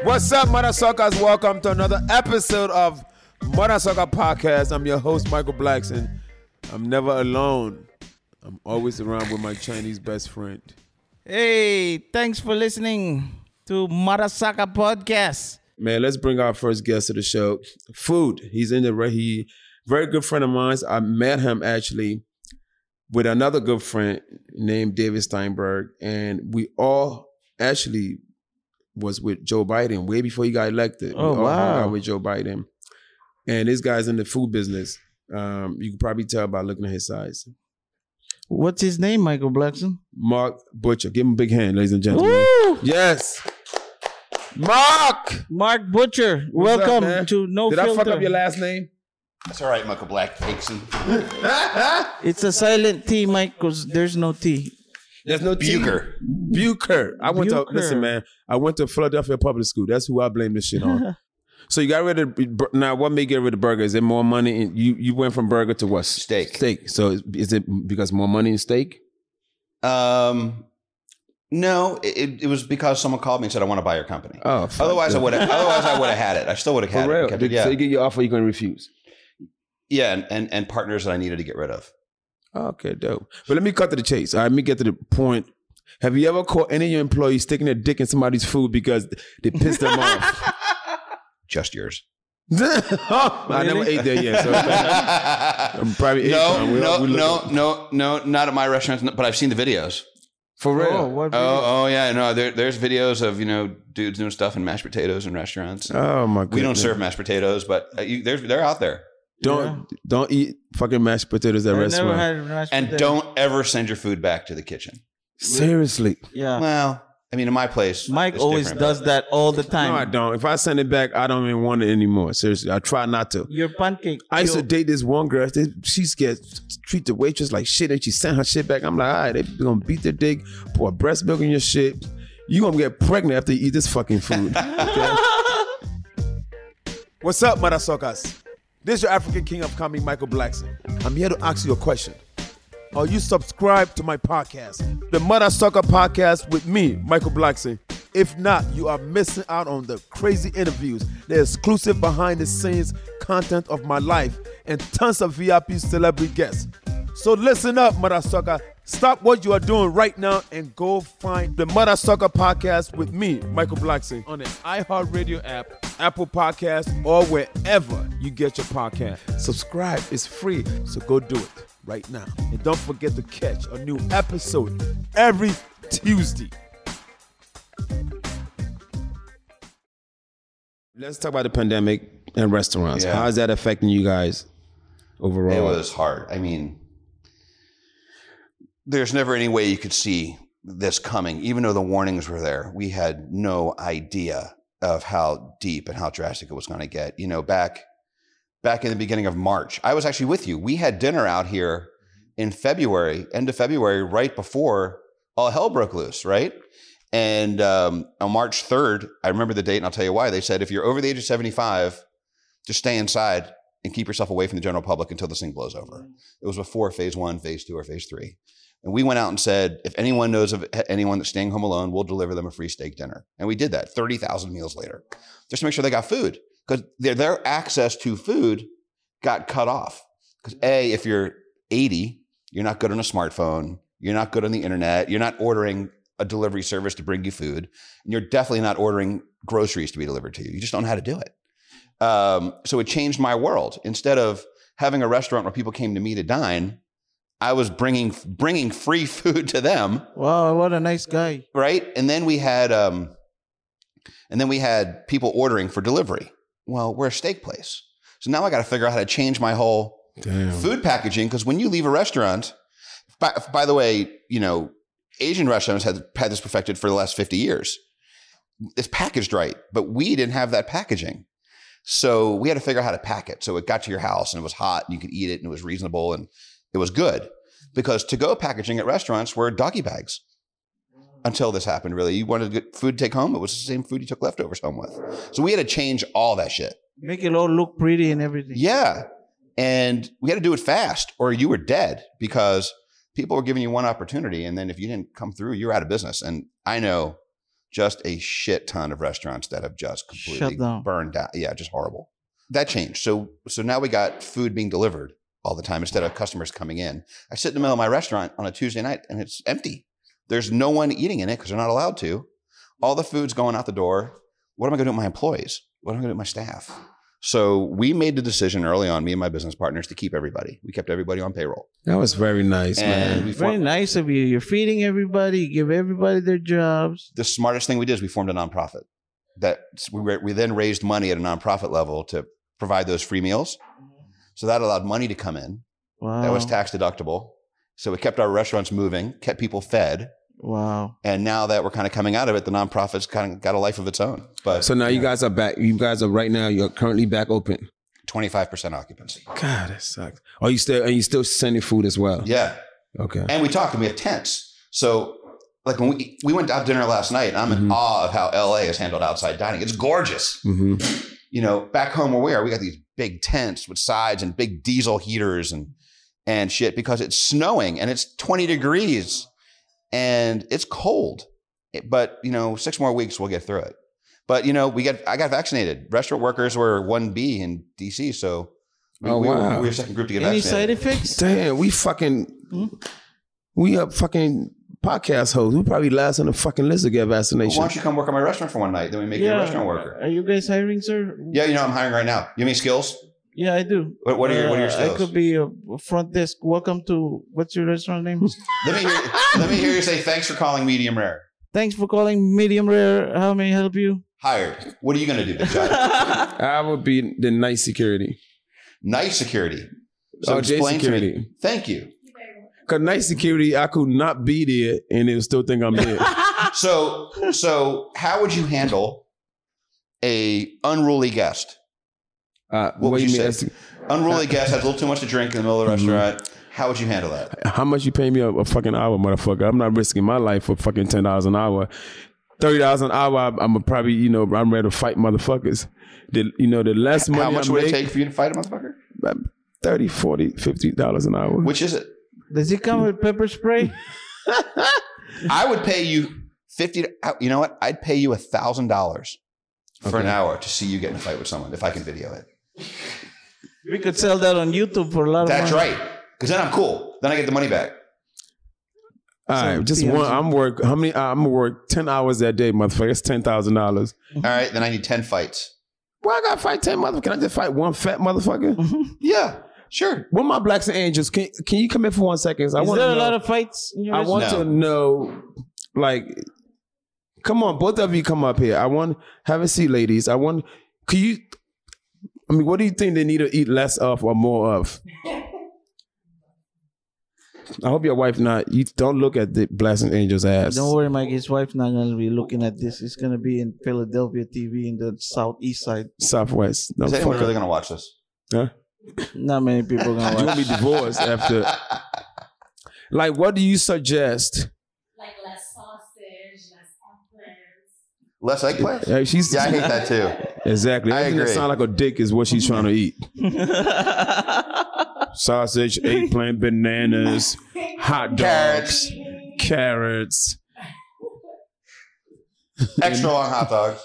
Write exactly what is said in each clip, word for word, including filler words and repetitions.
What's up, Mother Suckers? Welcome to another episode of Mother Sucker Podcast. I'm your host, Michael Blackson. I'm never alone. I'm always around with my Chinese best friend. Hey, thanks for listening to Mother Sucker Podcast. Man, let's bring our first guest to the show. Food. He's in the he very good friend of mine. I met him actually with another good friend named David Steinberg, and we all actually was with Joe Biden way before he got elected. Oh, we all hung wow. out with Joe Biden. And this guy's in the food business. Um, you can probably tell by looking at his size. What's his name, Michael Blackson? Mark Butcher. Give him a big hand, ladies and gentlemen. Woo! Yes. Mark! Mark Butcher. What's Welcome up, man? to No Did Filter. I fuck up your last name? That's all right, Michael Black Fakeson. It's a silent T, Mike, because there's no T. There's no T. Bucher. Bucher. I went Bucher. to, listen, man, I went to Philadelphia Public School. That's who I blame this shit on. So you got rid of, now what made you get rid of burger? Is it more money? In, you you went from burger to what? Steak. Steak. So is- is it because more money in steak? Um, no, it, it was because someone called me and said, I want to buy your company. Oh, fuck Otherwise, I that. would have. Otherwise, I would have had it. I still would have had For it. real? Kept it, Did- Yeah, So you get your offer, you're going to refuse? yeah, and, and and partners that I needed to get rid of. Okay, dope. But let me cut to the chase. All right, let me get to the point. Have you ever caught any of your employees sticking their dick in somebody's food because they pissed them off? Just yours. Oh, I never ate there yet. So I'm probably ate No, some. We all- no, we no, look- no, no, not at my restaurants. But I've seen the videos. For real. Oh, what Oh, oh yeah, no. There, there's videos of you know dudes doing stuff in mashed potatoes in restaurants. Oh my god. We don't serve mashed potatoes, but uh, you, they're they're out there. Don't don't eat fucking mashed potatoes at a I never restaurant. had mashed And potato. don't ever send your food back to the kitchen. Seriously. Yeah. Well, I mean, in my place, Mike it's always different. does that all the time. No, I don't. If I send it back, I don't even want it anymore. Seriously, I try not to. Your pancake. I used to Yo, date this one girl. They, she gets treat the waitress like shit, and she sent her shit back. I'm like, all right, they gonna beat their dick, pour breast milk in your shit. You gonna get pregnant after you eat this fucking food. Okay? What's up, mother suckers? This is your African king of comedy, Michael Blackson. I'm here to ask you a question. Are you subscribed to my podcast, the Mother Sucker Podcast with me, Michael Blackson? If not, you are missing out on the crazy interviews, the exclusive behind-the-scenes content of my life, and tons of V I P celebrity guests. So listen up, Mother Sucker. Stop what you are doing right now and go find the Mother Sucker Podcast with me, Michael Blackson, on the iHeartRadio app, Apple Podcasts, or wherever you get your podcast. Subscribe. It's free, so go do it right now. And don't forget to catch a new episode every Tuesday. Let's talk about the pandemic and restaurants. Yeah. How is that affecting you guys overall? It was hard. I mean, there's never any way you could see this coming, even though the warnings were there. We had no idea of how deep and how drastic it was going to get. You know, back back in the beginning of March, I was actually with you. We had dinner out here in February, end of February, right before all hell broke loose, right? And um, on March third, I remember the date, and I'll tell you why. They said, if you're over the age of seventy-five, just stay inside and keep yourself away from the general public until this thing blows over. It was before phase one, phase two, or phase three. And we went out and said, if anyone knows of anyone that's staying home alone, we'll deliver them a free steak dinner. And we did that thirty thousand meals later, just to make sure they got food. Because their, their access to food got cut off. Because A, if you're eighty, you're not good on a smartphone. You're not good on the internet. You're not ordering a delivery service to bring you food. And you're definitely not ordering groceries to be delivered to you. You just don't know how to do it. Um, so it changed my world. Instead of having a restaurant where people came to me to dine, I was bringing bringing free food to them, Wow, what a nice guy. right? And then we had um, and then we had people ordering for delivery. Well, we're a steak place, so now I got to figure out how to change my whole Damn. food packaging. Because when you leave a restaurant, by, by the way, you know, Asian restaurants had had this perfected for the last fifty years. It's packaged right, but we didn't have that packaging. So we had to figure out how to pack it. So it got to your house and it was hot and you could eat it and it was reasonable and it was good. Because to-go packaging at restaurants were doggy bags until this happened, really. You wanted to get food to take home, it was the same food you took leftovers home with. So we had to change all that shit. Make it all look pretty and everything. Yeah. And we had to do it fast or you were dead because people were giving you one opportunity. And then if you didn't come through, you're out of business. And I know Just a shit ton of restaurants that have just completely Shut down. burned down. Yeah, just horrible. That changed. So so now we got food being delivered all the time instead of customers coming in. I sit in the middle of my restaurant on a Tuesday night and it's empty. There's no one eating in it because they're not allowed to. All the food's going out the door. What am I going to do with my employees? What am I going to do with my staff? So we made the decision early on, me and my business partners, to keep everybody. We kept everybody on payroll. That was very nice, And man. we Very formed, nice of you. You're feeding everybody. You give everybody their jobs. the smartest thing we did is we formed a nonprofit. That we, were, we then raised money at a nonprofit level to provide those free meals. So that allowed money to come in. Wow. That was tax deductible. So we kept our restaurants moving, kept people fed. Wow. And now that we're kind of coming out of it, the nonprofit's kind of got a life of its own. But So now you guys are back. You guys are right now. You're currently back open. twenty-five percent occupancy. God, that sucks. Are you still? Are you still sending food as well? Yeah. Okay. And we talked and we have tents. So like when we, we went out to dinner last night, and I'm in Mhm. awe of how L A has handled outside dining. It's gorgeous. Mm-hmm. You know, back home where we are, we got these big tents with sides and big diesel heaters and, and shit because it's snowing and it's twenty degrees and it's cold. It- but, you know, six more weeks, we'll get through it. But, you know, we got, I got vaccinated. Restaurant workers were one B in D C. So we, Oh, we, wow. were, we were the second group to get Any side vaccinated. effects? Damn, we fucking, Hmm? we are fucking podcast hosts. We probably last on the fucking list to get Well, vaccination. why don't you come work at my restaurant for one night? Then we make you a restaurant worker. Are you guys hiring, sir? Yeah, you know, I'm hiring right now. You have any skills? Yeah, I do. What, what are your What are your Uh, skills? I could be a front desk. Welcome to, what's your restaurant name? Let me hear. let me hear you say thanks for calling medium rare. Thanks for calling medium rare. How may I help you? Hired. What are you going to do, bitch? I- I would be the night security. Night security. So Oh, day explain to me. security. Thank you. Cause night security, I could not be there and they would still think I'm there. So so how would you handle a unruly guest? Uh, What would do you mean? say? Unruly guest has a little too much to drink in the middle of the Mhm. restaurant. How would you handle that? How much you pay me a, a fucking hour, motherfucker? I'm not risking my life for fucking ten dollars an hour. Thirty dollars an hour, I'm, I'm probably, you know, I'm ready to fight motherfuckers. The, you know, the less money How much I would make, it take for you to fight a motherfucker? thirty, forty, fifty dollars an hour. Which is it? Does it come with pepper spray? I would pay you fifty. You know what? I'd pay you a thousand dollars for an Okay. hour to see you get in a fight with someone if I can video it. We could sell that on YouTube for a lot of That's money. right. Because then I'm cool. Then I get the money back. All right, So, just P M G. one. I'm work. How many? I'm gonna work ten hours that day, motherfucker. It's ten thousand dollars. All right. Then I need ten fights. Why I gotta fight ten motherfuckers? Can I just fight one fat motherfucker? Yeah. Sure. What my blacks and angels? Can Can you come in for one second? I Is want there to a know. lot of fights in your I restaurant? want No. to know, like, come on, both of you come up here. I want have a seat, ladies. I want. Can you? I mean, what do you think they need to eat less of or more of? I hope your wife not. You don't look at the blacks and angels ass. Don't worry, Mike. His wife's not going to be looking at this. It's going to be in Philadelphia T V in the southeast side. Southwest. No, Is anyone fuck really it. going to watch this? Huh? Not many people going to You watch. gonna be divorced after? Like, what do you suggest? Like less sausage, less eggplants. Less eggplant? Uh, she's Yeah, I hate that too. exactly. I Everything that agree. sound like a dick is what she's trying to eat. Sausage, eggplant, bananas, hot dogs, Carrots. carrots. Extra long hot dogs.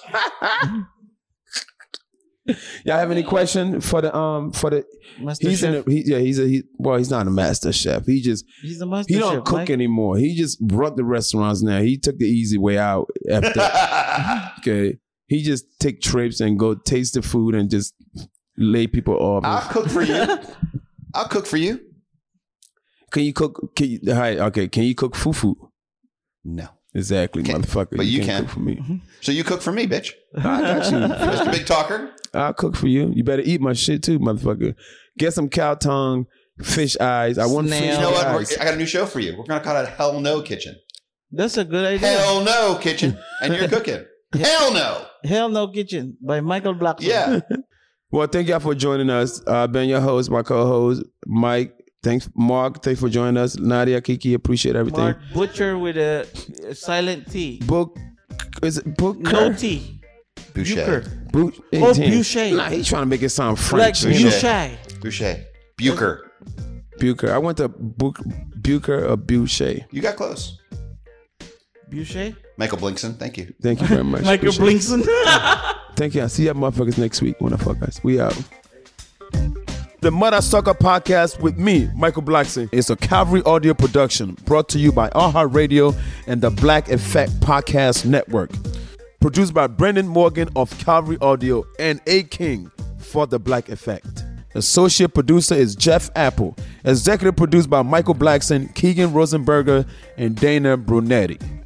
Y'all have any question for the um for the? Master He's in chef. a, he, yeah he's a he, well he's not a master chef. He just He's the master he don't chef, cook Mike. anymore. He just run the restaurants now. He took the easy way out after. Okay, he just take trips and go taste the food and just lay people off. I'll cook for you. I'll cook for you. Can you cook? Can you, hi, okay, can you cook fufu? No. Exactly, Can't, motherfucker. but you can't can. cook for me. So you cook for me, bitch. I got you. Mister Big Talker. I'll cook for you. You better eat my shit too, motherfucker. Get some cow tongue, fish eyes. I want Snail. fish You know what? eyes. We're, I got a new show for you. We're going to call it Hell No Kitchen. That's a good idea. Hell No Kitchen. And you're cooking. Hell no. Hell No Kitchen by Michael Blackson. Yeah. Well, thank y'all for joining us. Uh, been your host, my co-host, Mike. Thanks, Mark. Thanks for joining us. Nadia, Kiki, appreciate everything. Mark Butcher with a, a silent T. Book, is it Book? No T. Boucher. Boot, Oh, eighteen. Boucher. Nah, he's trying to make it sound Like French. you know? Boucher. Boucher. Bucher. Bucher. I went to Book, Bucher or Boucher. You got close. Boucher? Michael Blinkson, thank you. Thank you very much. Michael Appreciate it. Blinkson. Thank you. I'll see you motherfuckers next week, motherfuckers. We out. The Mother Sucker Podcast with me, Michael Blackson, is a Calvary audio production brought to you by iHeartRadio and the Black Effect Podcast Network. Produced by Brendan Morgan of Calvary Audio and A. King for the Black Effect. Associate producer is Jeff Apple. Executive produced by Michael Blackson, Keegan Rosenberger, and Dana Brunetti.